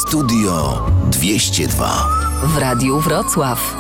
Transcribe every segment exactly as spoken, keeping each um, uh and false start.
Studio dwieście dwa w Radiu Wrocław.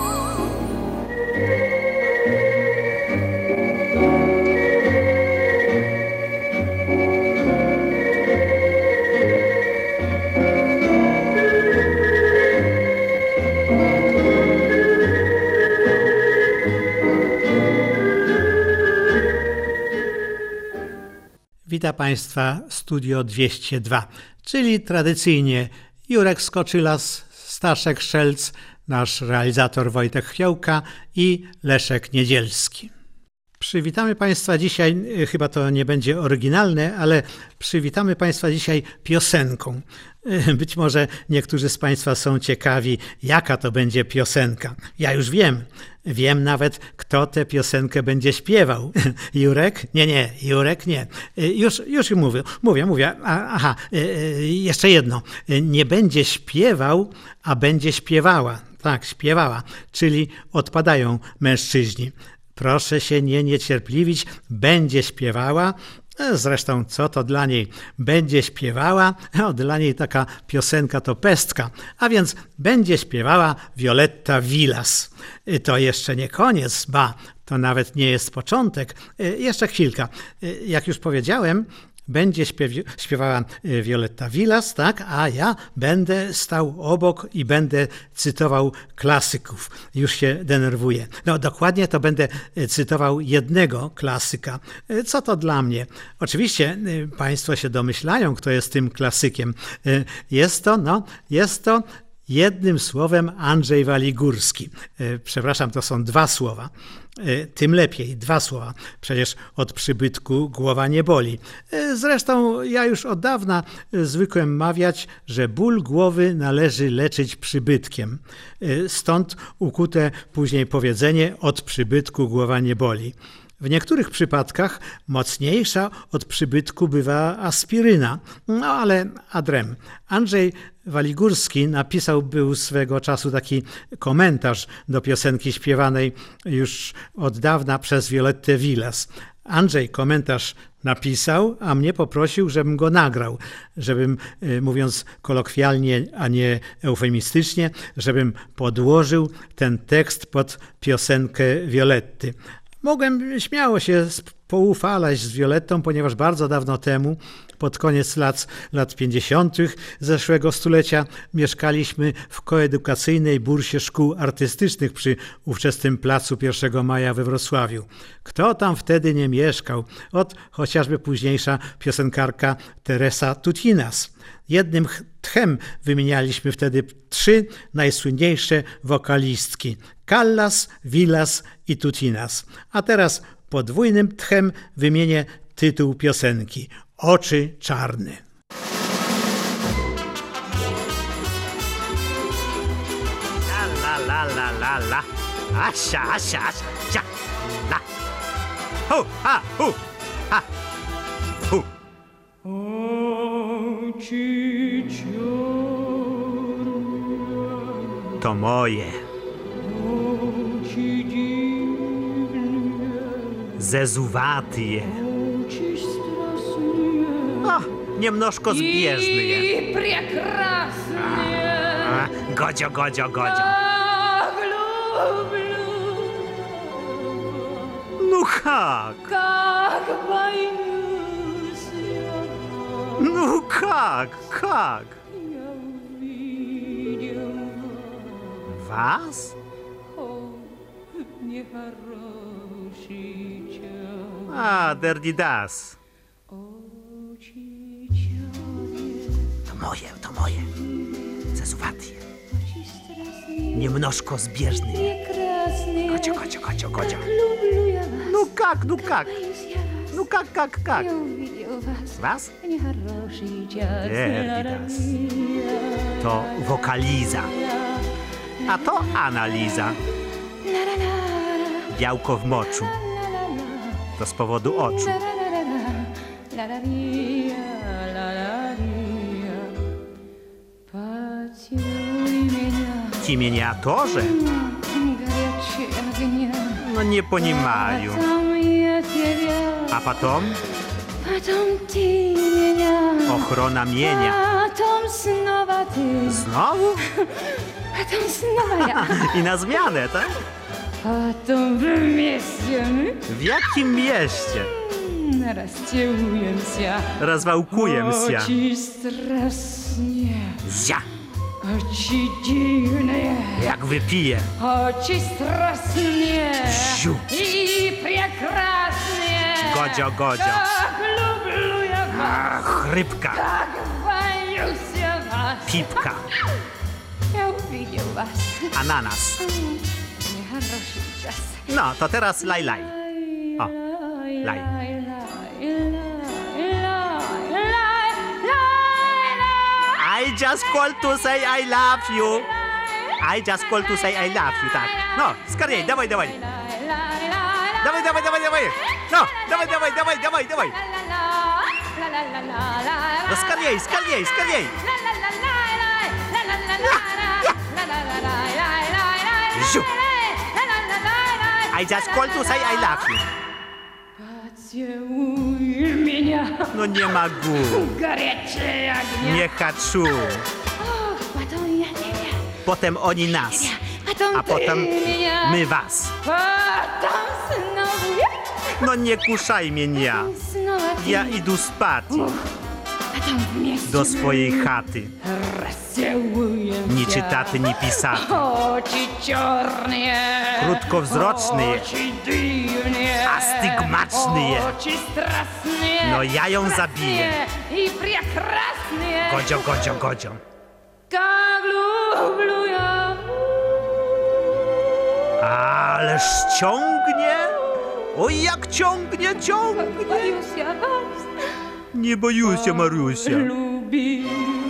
Witam Państwa Studio dwieście dwa, czyli tradycyjnie Jurek Skoczylas, Staszek Szelc, nasz realizator Wojtek Chwiołka i Leszek Niedzielski. Przywitamy Państwa dzisiaj, chyba to nie będzie oryginalne, ale przywitamy Państwa dzisiaj piosenką. Być może niektórzy z Państwa są ciekawi, jaka to będzie piosenka. Ja już wiem. Wiem nawet, kto tę piosenkę będzie śpiewał. Jurek? Nie, nie, Jurek nie. Już, już mówię, mówię, mówię. Aha, jeszcze jedno. Nie będzie śpiewał, a będzie śpiewała. Tak, śpiewała, czyli odpadają mężczyźni. Proszę się nie niecierpliwić, będzie śpiewała. Zresztą co to dla niej? Będzie śpiewała, no, dla niej taka piosenka to pestka, a więc będzie śpiewała Violetta Villas. To jeszcze nie koniec, ba, to nawet nie jest początek. Jeszcze chwilka. Jak już powiedziałem, będzie śpiew- śpiewała Violetta Villas, tak, a ja będę stał obok i będę cytował klasyków. Już się denerwuję. No dokładnie to będę cytował jednego klasyka. Co to dla mnie? Oczywiście Państwo się domyślają, kto jest tym klasykiem. Jest to, no, jest to jednym słowem Andrzej Waligórski. Przepraszam, to są dwa słowa. Tym lepiej, dwa słowa. Przecież od przybytku głowa nie boli. Zresztą ja już od dawna zwykłem mawiać, że ból głowy należy leczyć przybytkiem. Stąd ukute później powiedzenie od przybytku głowa nie boli. W niektórych przypadkach mocniejsza od przybytku bywa aspiryna, no ale adrem. Andrzej Waligórski napisał był swego czasu taki komentarz do piosenki śpiewanej już od dawna przez Violettę Villas. Andrzej komentarz napisał, a mnie poprosił, żebym go nagrał, żebym, mówiąc kolokwialnie, a nie eufemistycznie, żebym podłożył ten tekst pod piosenkę Violetty. Mogłem śmiało się poufalać z Violettą, ponieważ bardzo dawno temu, pod koniec lat, lat pięćdziesiątych zeszłego stulecia, mieszkaliśmy w koedukacyjnej bursie szkół artystycznych przy ówczesnym placu pierwszego maja we Wrocławiu. Kto tam wtedy nie mieszkał? Ot chociażby późniejsza piosenkarka Teresa Tutinas. Jednym tchem wymienialiśmy wtedy trzy najsłynniejsze wokalistki: Callas, Villas i Tutinas. A teraz podwójnym tchem wymienię tytuł piosenki: Oczy czarne. La la la la la, Asia, Asia, Asia, cia, la. Hu, ha, hu, ha, hu. Oczy czarne, To moje. oczy dziwne, Zezuwaty je. oczy straszne O, niemnożko zbieżny je. i прекрасne. A, godzio, godzio, godzio. Tak lubię, No jak? как боюсь я. No jak, jak? Я увидел Was? О, нехороший час. A, derdidas. Очи черные, To moje, to moje. Zezuwaty je. очи страстные, Niemnożko zbieżny je. прекрасные. Godzio, godzio, godzio, godzio. Так люблю я вас. No jak, no jak? Боюсь я вас. No jak, jak, jak? Я увидел вас. Was? Нехороший час. Derdidas. To wokaliza. A to analiza. Białko w moczu. To z powodu oczu. Поцелуй меня, Ci miniatorze? горячие огня. No nie понимаю. Потом я тебя, A potom? потом ты меня, Ochrona mienia. потом снова ты. Znowu? Потом снова я. I na zmianę, tak? Потом вместе мы W jakim mieście? расцелуемся. Rozwałkuję się. Очень страстнее, Zia, очень дивное, jak wypiję. очень страстнее Ziu. и прекрасное. Godzio, godzio. Как люблю я вас, Chrypka, как боюсь я вас. pipka, Я увидел вас. ananas. Нехороший час. No, to teraz laj, laj. O, laj. I just called to say I love you. I just called to say I love you, tak. No, skarbej, dawaj, dawaj. Dawaj, dawaj, dawaj, dawaj. No, dawaj, dawaj, dawaj, dawaj, dawaj. No skarbej, skarbej, skarbej. Ziu. I just called to say I love you. Поцелуй меня, No nie ma gór, горячее огня. nie haczu. Ох, потом я тебя, Potem oni nas, потом a ты potem меня, my was. потом снова я, No nie kuszaj mnie ja. снова ты. Ja idę spać Потом вместе do swojej chaty. расцелуемся. Ni czytaty, ni pisaty. Очи черные, Krótkowzroczne. очи дивные, Астигматные. очи страстные, No ja ją zabiję. и прекрасные, Godzio, godzio, godzio. как люблю я. Ależ ciągnie. Oj, jak ciągnie, ciągnie. Боюсь я вас, Nie boję się, Marusia. люби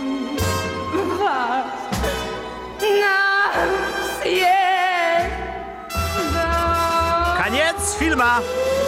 вас на съезд. Koniec filma.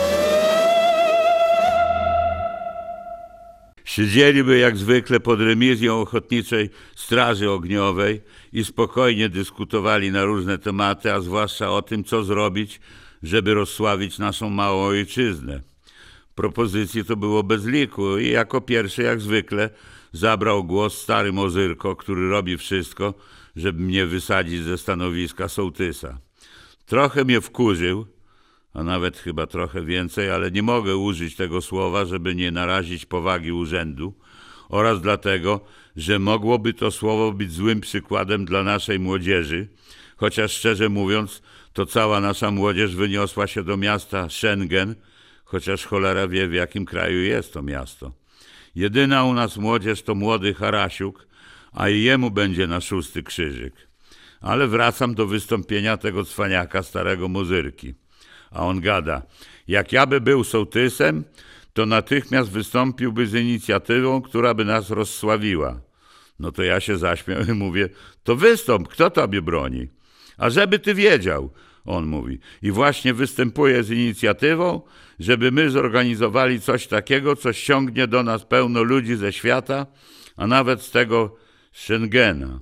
Siedzieliby jak zwykle pod remizją Ochotniczej Straży Ogniowej i spokojnie dyskutowali na różne tematy, a zwłaszcza o tym, co zrobić, żeby rozsławić naszą małą ojczyznę. Propozycji to było bez liku i jako pierwszy, jak zwykle, zabrał głos stary Mozyrko, który robi wszystko, żeby mnie wysadzić ze stanowiska sołtysa. Trochę mnie wkurzył, a nawet chyba trochę więcej, ale nie mogę użyć tego słowa, żeby nie narazić powagi urzędu oraz dlatego, że mogłoby to słowo być złym przykładem dla naszej młodzieży, chociaż szczerze mówiąc, to cała nasza młodzież wyniosła się do miasta Schengen, chociaż cholera wie, w jakim kraju jest to miasto. Jedyna u nas młodzież to młody Harasiuk, a i jemu będzie na szósty krzyżyk. Ale wracam do wystąpienia tego cwaniaka, starego Mozyrki. A on gada, jak ja by był sołtysem, to natychmiast wystąpiłby z inicjatywą, która by nas rozsławiła. No to ja się zaśmiał i mówię, to wystąp, kto tobie broni? A żeby ty wiedział, on mówi. I właśnie występuje z inicjatywą, żeby my zorganizowali coś takiego, co ściągnie do nas pełno ludzi ze świata, a nawet z tego Schengena.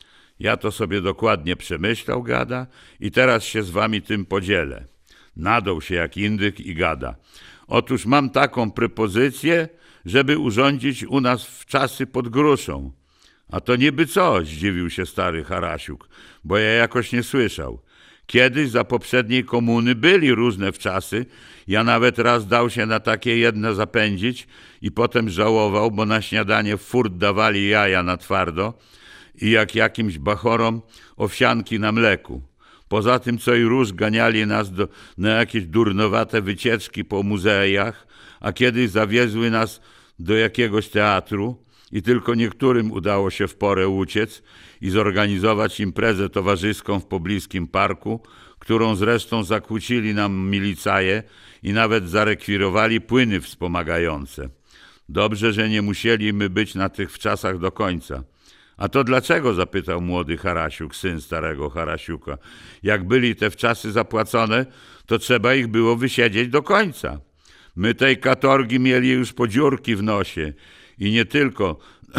Ja to sobie dokładnie przemyślał, gada, i teraz się z wami tym podzielę. Nadął się jak indyk i gada. Otóż mam taką propozycję, żeby urządzić u nas w czasy pod gruszą. A to niby co, zdziwił się stary Harasiuk, bo ja jakoś nie słyszał. Kiedyś za poprzedniej komuny byli różne wczasy, ja nawet raz dał się na takie jedne zapędzić i potem żałował, bo na śniadanie w furt dawali jaja na twardo i jak jakimś bachorom owsianki na mleku. Poza tym co i róż ganiali nas do, na jakieś durnowate wycieczki po muzeach, a kiedyś zawiezły nas do jakiegoś teatru i tylko niektórym udało się w porę uciec i zorganizować imprezę towarzyską w pobliskim parku, którą zresztą zakłócili nam milicaje i nawet zarekwirowali płyny wspomagające. Dobrze, że nie musieliśmy być na tych wczasach do końca. A to dlaczego? Zapytał młody Harasiuk, syn starego Harasiuka. Jak byli te wczasy zapłacone, to trzeba ich było wysiedzieć do końca. My tej katorgi mieli już po dziurki w nosie i nie tylko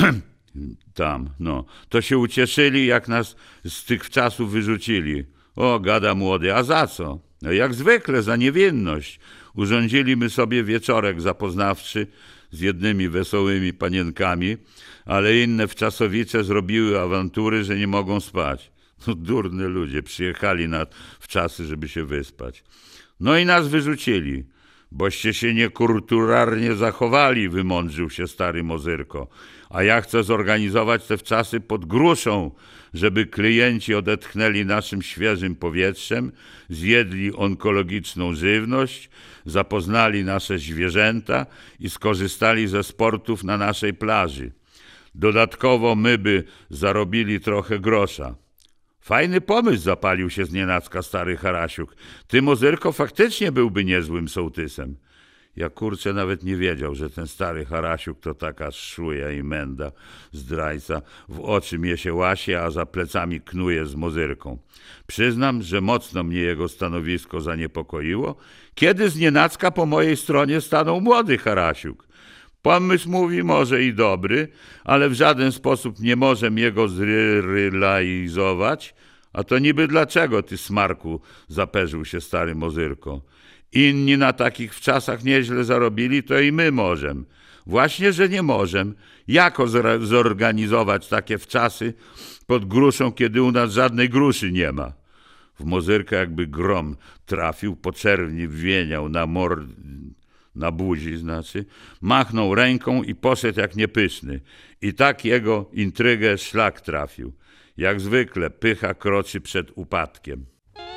tam, no. To się ucieszyli, jak nas z tych wczasów wyrzucili. O, gada młody, a za co? No jak zwykle, za niewinność. Urządziliśmy sobie wieczorek zapoznawczy z jednymi wesołymi panienkami, ale inne wczasowicze zrobiły awantury, że nie mogą spać. No durne ludzie, przyjechali na wczasy, żeby się wyspać. No i nas wyrzucili, boście się niekulturalnie zachowali, wymądrzył się stary Mozyrko. A ja chcę zorganizować te wczasy pod gruszą, żeby klienci odetchnęli naszym świeżym powietrzem, zjedli onkologiczną żywność, zapoznali nasze zwierzęta i skorzystali ze sportów na naszej plaży. Dodatkowo my by zarobili trochę grosza. Fajny pomysł, zapalił się znienacka stary Harasiuk. Ty, Mozyrko, faktycznie byłby niezłym sołtysem. Ja kurczę nawet nie wiedział, że ten stary Harasiuk to taka szuja i menda, zdrajca. W oczy mnie się łasie, a za plecami knuje z Mozyrką. Przyznam, że mocno mnie jego stanowisko zaniepokoiło, kiedy znienacka po mojej stronie stanął młody Harasiuk. Pomysł, mówi, może i dobry, ale w żaden sposób nie możem jego zrealizować. A to niby dlaczego, ty smarku, zaperzył się stary Mozyrko. Inni na takich wczasach nieźle zarobili, to i my możem. Właśnie, że nie możem. Jako zorganizować takie wczasy pod gruszą, kiedy u nas żadnej gruszy nie ma? W Mozyrka jakby grom trafił, po czerwni wieniał na mor... na buzi, znaczy, machnął ręką i poszedł jak niepyszny. I tak jego intrygę szlak trafił. Jak zwykle pycha kroczy przed upadkiem.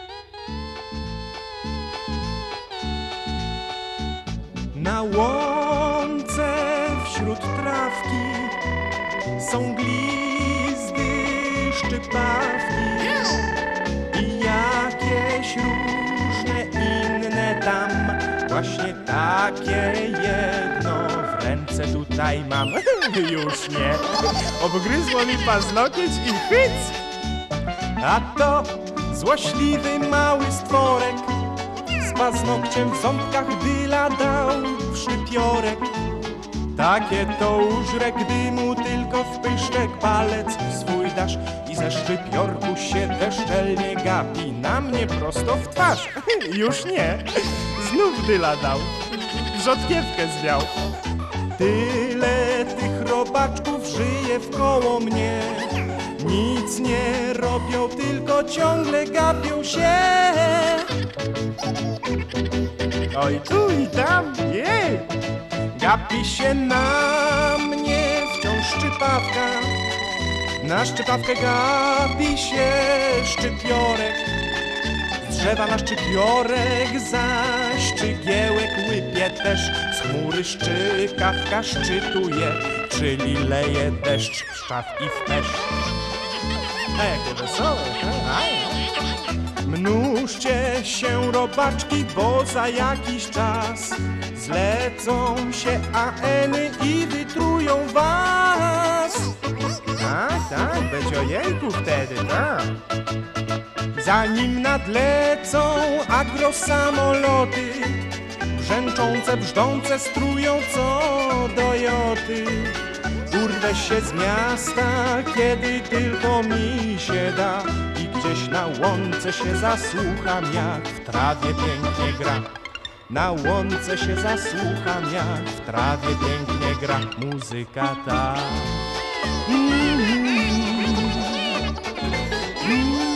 Na łące wśród trawki są glizdy, szczypawki i jakieś różne inne tam. Właśnie takie jedno w ręce tutaj mam. Już nie. Obgryzło mi paznokieć i hyc! A to złośliwy mały stworek z paznokciem w ząbkach dyla dał w szczypiorek. Takie to użre, gdy mu tylko w pyszczek palec swój dasz i ze szczypiorku się bezczelnie gapi na mnie prosto w twarz. Już nie. Znów dyla dał, rzodkiewkę zwiał. Tyle tych robaczków żyje wkoło mnie, nic nie robią, tylko ciągle gapią się. Oj tu i tam, jej! Gapi się na mnie wciąż szczypawka, na szczypawkę gapi się szczypiorek. Z drzewa na szczypiorek zaś szczygiełek łypie też, z chmury szczykawka szczytuje, czyli leje deszcz, szczaw i w peszcz. A jakie wesołe, mnóżcie się robaczki, bo za jakiś czas zlecą się aeny i wytrują was. Tak, tak, będzie ojejku wtedy, tak. Zanim nadlecą agrosamoloty, brzęczące, brzdące strują co do joty. Urwę się z miasta, kiedy tylko mi się da i gdzieś na łące się zasłucham, jak w trawie pięknie gra. Na łące się zasłucham, jak w trawie pięknie gra muzyka ta. Mm-hmm. Mm-hmm.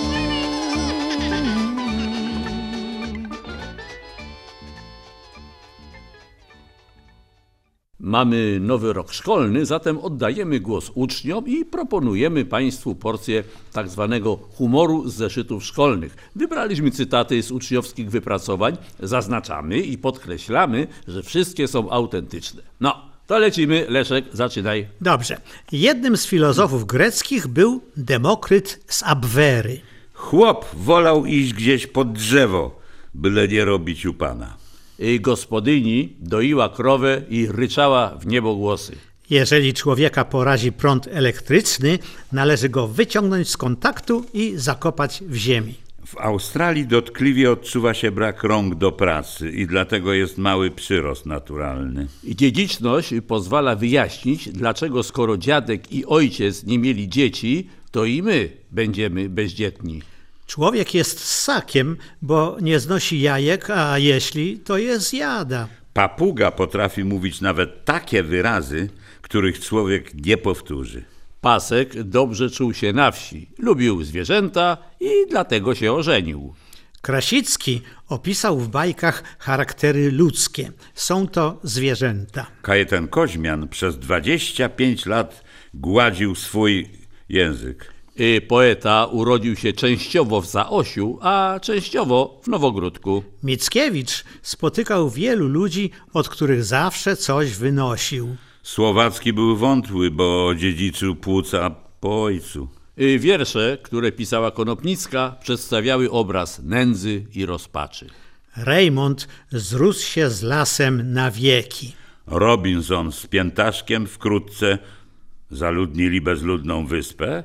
Mamy nowy rok szkolny, zatem oddajemy głos uczniom i proponujemy Państwu porcję tak zwanego humoru z zeszytów szkolnych. Wybraliśmy cytaty z uczniowskich wypracowań, zaznaczamy i podkreślamy, że wszystkie są autentyczne. No, to lecimy. Leszek, zaczynaj. Dobrze. Jednym z filozofów greckich był Demokryt z Abwery. Chłop wolał iść gdzieś pod drzewo, byle nie robić u pana. Jej gospodyni doiła krowę i ryczała w niebogłosy. Jeżeli człowieka porazi prąd elektryczny, należy go wyciągnąć z kontaktu i zakopać w ziemi. W Australii dotkliwie odczuwa się brak rąk do pracy i dlatego jest mały przyrost naturalny. Dziedziczność pozwala wyjaśnić, dlaczego skoro dziadek i ojciec nie mieli dzieci, to i my będziemy bezdzietni. Człowiek jest ssakiem, bo nie znosi jajek, a jeśli, to je zjada. Papuga potrafi mówić nawet takie wyrazy, których człowiek nie powtórzy. Pasek dobrze czuł się na wsi, lubił zwierzęta i dlatego się ożenił. Krasicki opisał w bajkach charaktery ludzkie. Są to zwierzęta. Kajetan Koźmian przez dwadzieścia pięć lat gładził swój język. Y, Poeta urodził się częściowo w Zaosiu, a częściowo w Nowogródku. Mickiewicz spotykał wielu ludzi, od których zawsze coś wynosił. Słowacki był wątły, bo dziedziczył płuca po ojcu. Y, Wiersze, które pisała Konopnicka, przedstawiały obraz nędzy i rozpaczy. Rejmont zrósł się z lasem na wieki. Robinson z Piętaszkiem wkrótce zaludnili bezludną wyspę.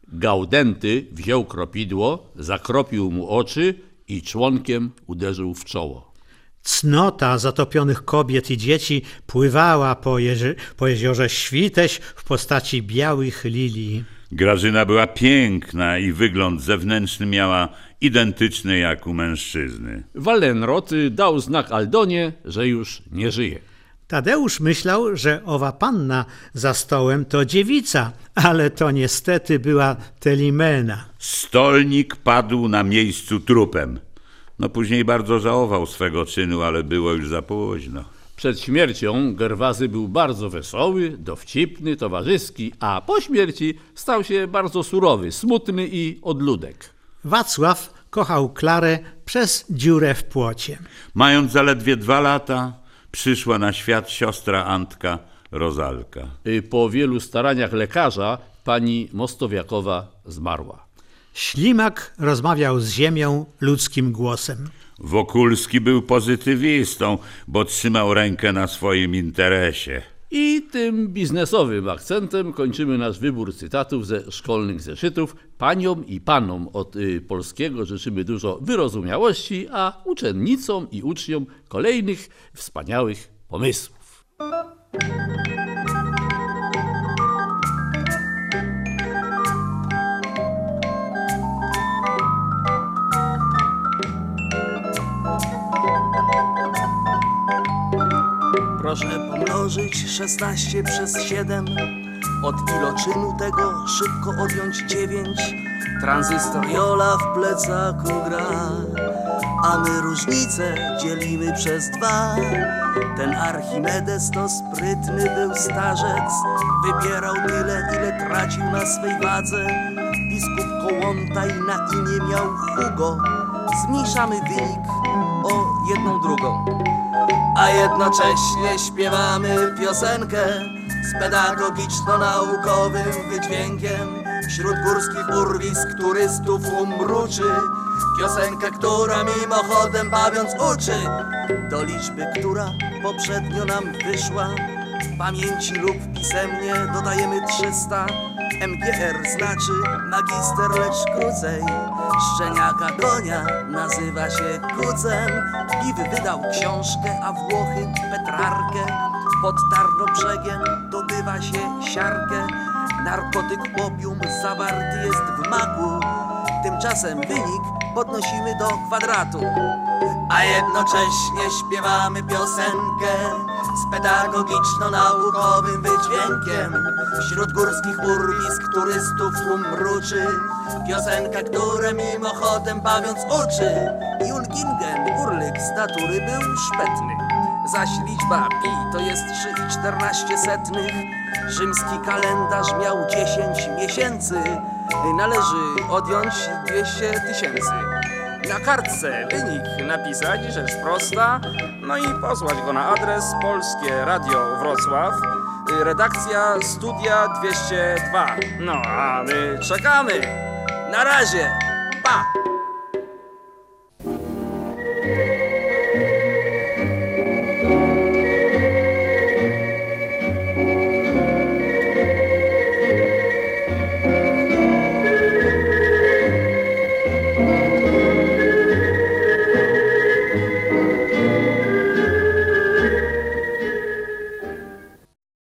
Gaudenty wziął kropidło, zakropił mu oczy i członkiem uderzył w czoło. Cnota zatopionych kobiet i dzieci pływała po, jeży, po jeziorze Świteś w postaci białych lilii. Grażyna była piękna i wygląd zewnętrzny miała identyczny jak u mężczyzny. Wallenrod dał znak Aldonie, że już nie żyje. Tadeusz myślał, że owa panna za stołem to dziewica, ale to niestety była Telimena. Stolnik padł na miejscu trupem. No później bardzo żałował swego czynu, ale było już za późno. Przed śmiercią Gerwazy był bardzo wesoły, dowcipny, towarzyski, a po śmierci stał się bardzo surowy, smutny i odludek. Wacław kochał Klarę przez dziurę w płocie. Mając zaledwie dwa lata, przyszła na świat siostra Antka, Rozalka. Y, Po wielu staraniach lekarza pani Mostowiakowa zmarła. Ślimak rozmawiał z ziemią ludzkim głosem. Wokulski był pozytywistą, bo trzymał rękę na swoim interesie. I tym biznesowym akcentem kończymy nasz wybór cytatów ze szkolnych zeszytów. Paniom i panom od y, polskiego życzymy dużo wyrozumiałości, a uczennicom i uczniom kolejnych wspaniałych pomysłów. Proszę pomnożyć szesnaście przez siedem. Od iloczynu tego szybko odjąć dziewięć. Tranzystor Jola w plecaku gra, a my różnicę dzielimy przez dwa. Ten Archimedes to sprytny był starzec, wybierał tyle, ile tracił na swej wadze. Biskup Kołłątaj na imię miał Hugo. Zmniejszamy wynik o jedną drugą, a jednocześnie śpiewamy piosenkę z pedagogiczno-naukowym wydźwiękiem. Wśród górskich urwisk turystów umruczy piosenkę, która mimochodem bawiąc uczy do liczby, która poprzednio nam wyszła. W pamięci lub pisemnie dodajemy trzysta. M G R znaczy magister, lecz krócej. Szczeniaka konia nazywa się kucem. Piw wydał książkę, a Włochy Petrarkę. Pod Tarnobrzegiem dobywa się siarkę. Narkotyk opium zawarty jest w maku. Tymczasem wynik podnosimy do kwadratu, a jednocześnie śpiewamy piosenkę z pedagogiczno-naukowym wydźwiękiem. Wśród górskich urwisk turystów tłum mruczy piosenka, która mimochodem bawiąc uczy. Julgingen, urlyk z natury był szpetny, zaś liczba pi to jest trzy i czternaście setnych. Rzymski kalendarz miał dziesięć miesięcy, należy odjąć dwieście tysięcy. Na kartce wynik napisać, rzecz prosta, no i posłać go na adres Polskie Radio Wrocław, redakcja Studia dwieście dwa. No a my czekamy. Na razie, pa!